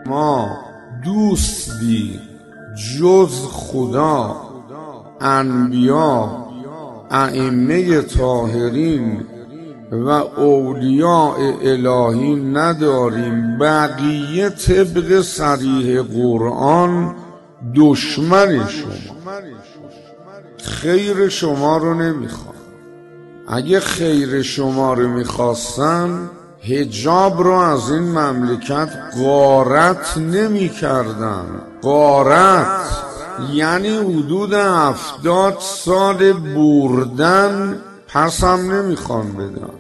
ما دوستی جز خدا، انبیا، ائمه طاهرین و اولیاء الهی نداریم. بقیه طبق صریح قرآن دشمن شما، خیر شما رو نمیخوان. اگه خیر شما رو میخواستن حجاب رو از این مملکت غارت نمی کردن. غارت یعنی حدود 70 سال بردن، پس هم نمیخوان بدن.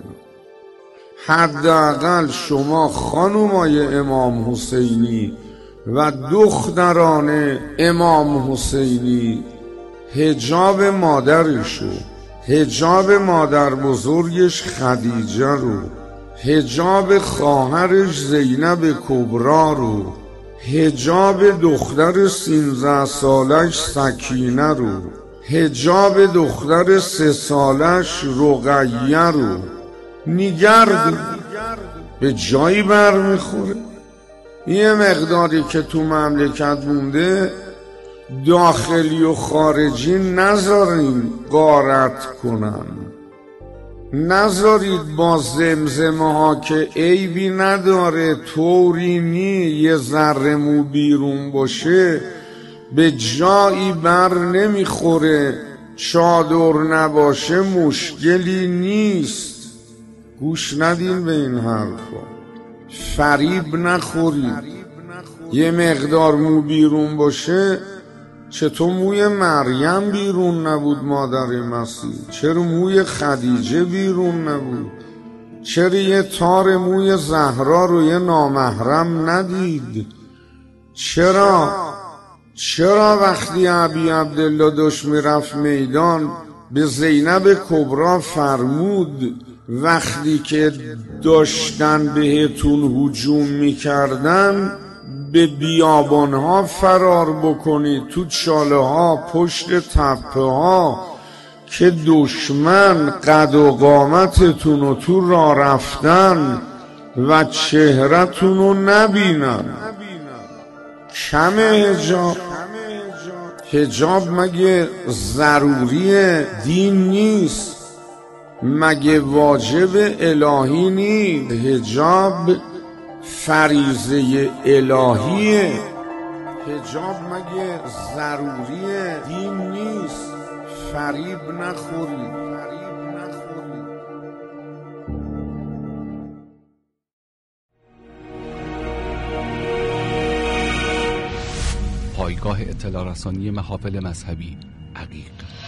حداقل شما خانومای امام حسینی و دختران امام حسینی حجاب مادرشو، حجاب مادر بزرگش خدیجه رو، حجاب خواهرش زینب کبرا رو، حجاب دختر 13 سالش سکینه رو، حجاب دختر 3 سالش رقیه رو نگرد به جایی برمیخوره. یه مقداری که تو مملکت مونده داخلی و خارجی نذارین غارت کنن، نذارید با زمزمه ها که عیبی نداره، طوری نی، یه ذره مو بیرون باشه به جایی بر نمیخوره، چادر نباشه مشکلی نیست. گوش ندین به این حرفا، فریب نخورید. یه مقدار مو بیرون باشه، چطور موی مریم بیرون نبود مادر مسیح؟ چرا موی خدیجه بیرون نبود؟ چرا یه تار موی زهرا رو یه نامحرم ندید؟ چرا وقتی ابی عبدالله داشت میرفت میدان به زینب کبرا فرمود وقتی که داشتن بهتون هجوم میکردن به بیابانها فرار بکنید، تو چاله ها، پشت تپه ها، که دشمن قد و قامتتون رو تو راه رفتن و چهرتون رو نبینن. کم حجاب مگه ضروری دین نیست؟ مگه واجب الهی نیست؟ حجاب فریضه الهیه. حجاب مگه ضروری دین نیست؟ فریب نخورید. پایگاه اطلاع رسانی محافل مذهبی عقیق